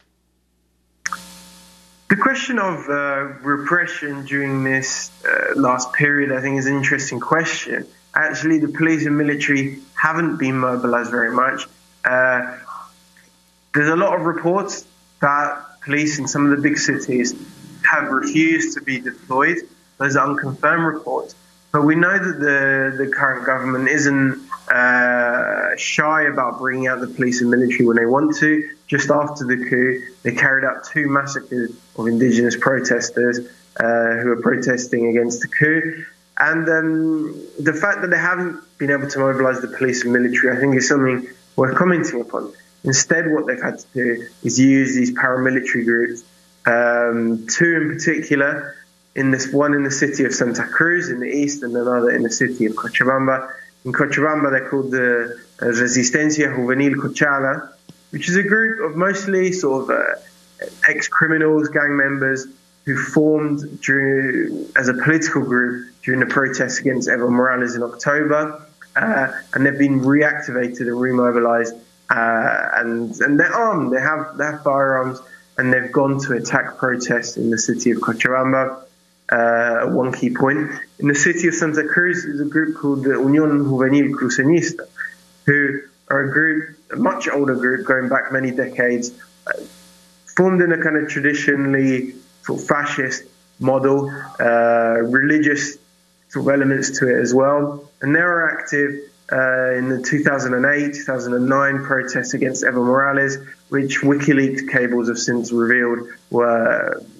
The question of uh, repression during this uh, last period, I think, is an interesting question. Actually, the police and military haven't been mobilized very much. Uh, There's a lot of reports that police in some of the big cities have refused to be deployed. Those are unconfirmed reports. But we know that the, the current government isn't uh, shy about bringing out the police and military when they want to. Just after the coup, they carried out two massacres of indigenous protesters uh, who are protesting against the coup. And um, the fact that they haven't been able to mobilize the police and military, I think, is something worth commenting upon. Instead, what they've had to do is use these paramilitary groups, um, two in particular, in this one in the city of Santa Cruz in the east and another in the city of Cochabamba. In Cochabamba, they're called the uh, Resistencia Juvenil Cochala, which is a group of mostly sort of uh, ex-criminals, gang members who formed during, as a political group during the protests against Evo Morales in October, uh, and they've been reactivated and remobilized. Uh, and, and they're armed, they have, they have firearms, and they've gone to attack protests in the city of Cochabamba uh, at one key point. In the city of Santa Cruz is a group called the Unión Juvenil Cruceñista, who are a group, a much older group going back many decades, uh, formed in a kind of traditionally sort of fascist model, uh, religious sort of elements to it as well. And they were active Uh, in the two thousand eight, two thousand nine protests against Evo Morales, which WikiLeaks cables have since revealed were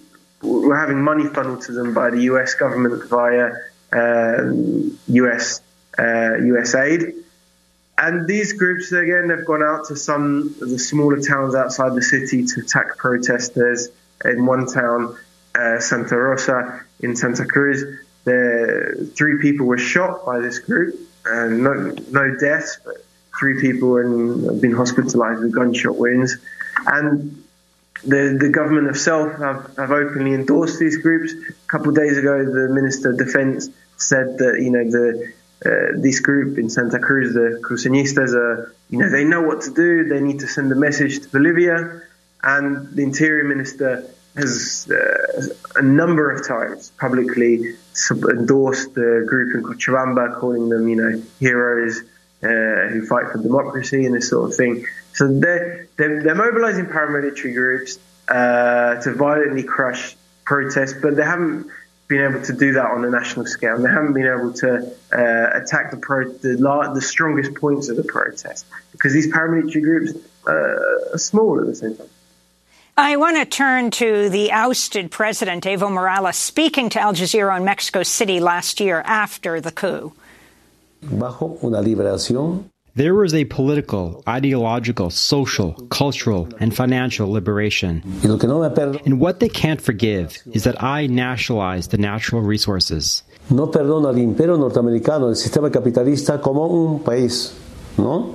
were having money funneled to them by the U S government via uh, U S uh, U S aid. And these groups, again, they've gone out to some of the smaller towns outside the city to attack protesters. In one town, uh, Santa Rosa in Santa Cruz, the three people were shot by this group. Uh, no, no deaths, but three people have been hospitalized with gunshot wounds. And the the government itself have, have openly endorsed these groups. A couple of days ago, the Minister of Defense said that, you know, the uh, this group in Santa Cruz, the Cruceñistas, are, you know, they know what to do. They need to send a message to Bolivia. And the Interior Minister has uh, a number of times publicly endorsed the group in Cochabamba, calling them, you know, heroes uh, who fight for democracy and this sort of thing. So they're, they're, they're mobilizing paramilitary groups uh, to violently crush protests, but they haven't been able to do that on a national scale. And they haven't been able to uh, attack the, pro- the, la- the strongest points of the protest, because these paramilitary groups uh, are small at the same time. I want to turn to the ousted president, Evo Morales, speaking to Al Jazeera in Mexico City last year after the coup. Bajo una liberación. There was a political, ideological, social, cultural, and financial liberation. And what they can't forgive is that I nationalized the natural resources. No perdona al imperio norteamericano, el sistema capitalista, como un país. ¿No?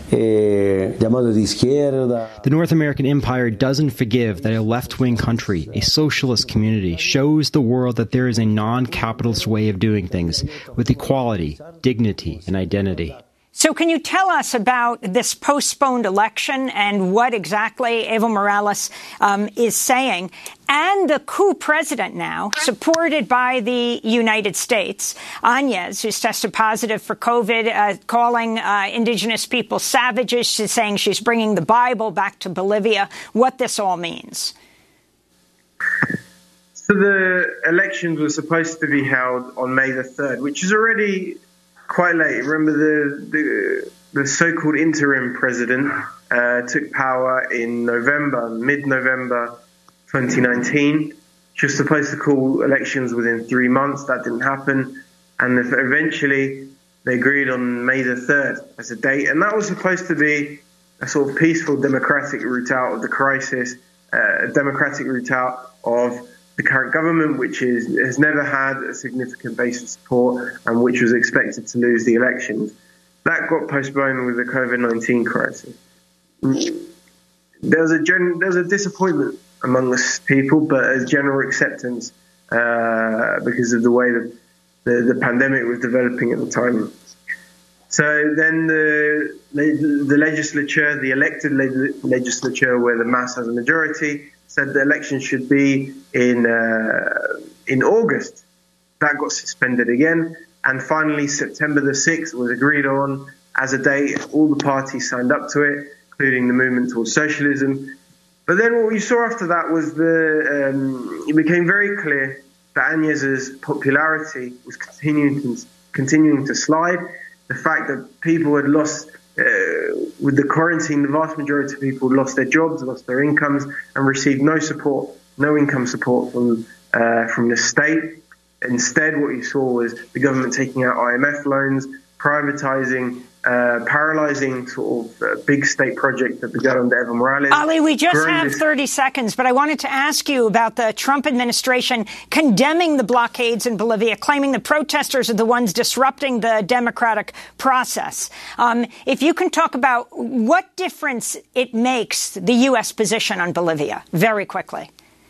Eh, llamado de izquierda. The North American empire doesn't forgive that a left-wing country, a socialist community, shows the world that there is a non-capitalist way of doing things with equality, dignity, and identity. So can you tell us about this postponed election and what exactly Evo Morales um, is saying? And the coup president now, supported by the United States, Áñez, who's tested positive for COVID, uh, calling uh, indigenous people savages. She's saying she's bringing the Bible back to Bolivia, what this all means. So the elections were supposed to be held on May the third, which is already quite late. Remember, the the, the so-called interim president uh, took power in November, mid-November twenty nineteen. She was supposed to call elections within three months. That didn't happen. And eventually they agreed on May the third as a date. And that was supposed to be a sort of peaceful democratic route out of the crisis, uh, a democratic route out of the current government, which is has never had a significant base of support and which was expected to lose the elections. That got postponed with the COVID nineteen crisis. There was a gen- there was a disappointment among the people, but a general acceptance uh, because of the way that the, the pandemic was developing at the time. So then the the legislature, the elected legislature, where the mass has a majority, said the election should be in uh, in August. That got suspended again, and finally September the sixth was agreed on as a date. All the parties signed up to it, including the movement towards socialism. But then what we saw after that was the um, it became very clear that Áñez's popularity was continuing to, continuing to slide. The fact that people had lost Uh, with the quarantine, the vast majority of people lost their jobs, lost their incomes, and received no support, no income support from uh, from the state. Instead, what you saw was the government taking out I M F loans, privatizing, uh, paralyzing sort of uh, big state projects that began under Evo Morales. Ali, we just have thirty seconds, but I wanted to ask you about the Trump administration condemning the blockades in Bolivia, claiming the protesters are the ones disrupting the democratic process. Um, if you can talk about what difference it makes, the U S position on Bolivia, very quickly.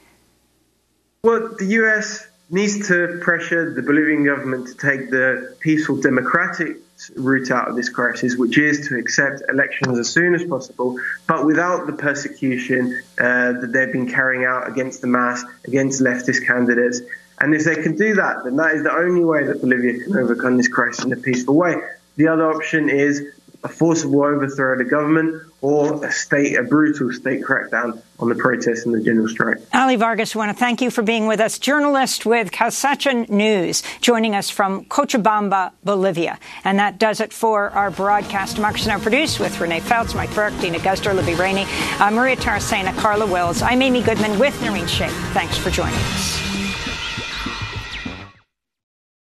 Well, the U S needs to pressure the Bolivian government to take the peaceful democratic route out of this crisis, which is to accept elections as soon as possible, but without the persecution uh, that they've been carrying out against the mass, against leftist candidates. And if they can do that, then that is the only way that Bolivia can overcome this crisis in a peaceful way. The other option is a forcible overthrow of the government or a state, a brutal state crackdown on the protests and the general strike. Ali Vargas, I want to thank you for being with us. Journalist with Calzacha News, joining us from Cochabamba, Bolivia. And that does it for our broadcast. Democracy Now! Produced with Renee Feltz, Mike Burke, Dina Guster, Libby Rainey, uh, Maria Taracena, Carla Wills. I'm Amy Goodman with Noreen Shape. Thanks for joining us.